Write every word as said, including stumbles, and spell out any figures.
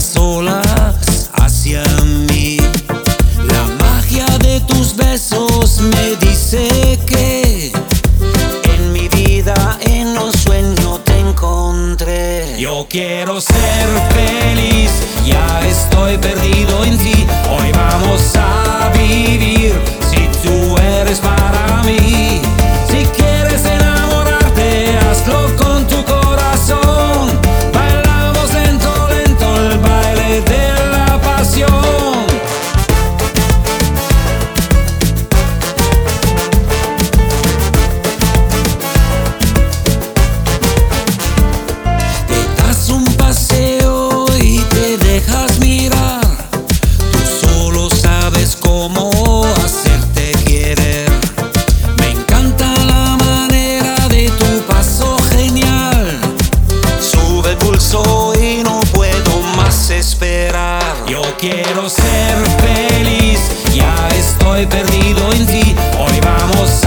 solas hacia mí. La magia de tus besos me dice que en mi vida, en un sueño te encontré. Yo quiero ser feliz, ya estoy perdido en ti. Hoy vamos a vivir, si tú eres para mí. Si quieres enamorarte, hazlo con tu corazón. Bailamos lento, lento el baile de la pasión. Te das un paseo y te dejas mirar. Tú solo sabes cómo hacerte querer. Me encanta la manera de tu paso genial. Sube el pulso y no puedo más esperar. Yo quiero ser feliz, ya estoy perdido en ti. Hoy vamos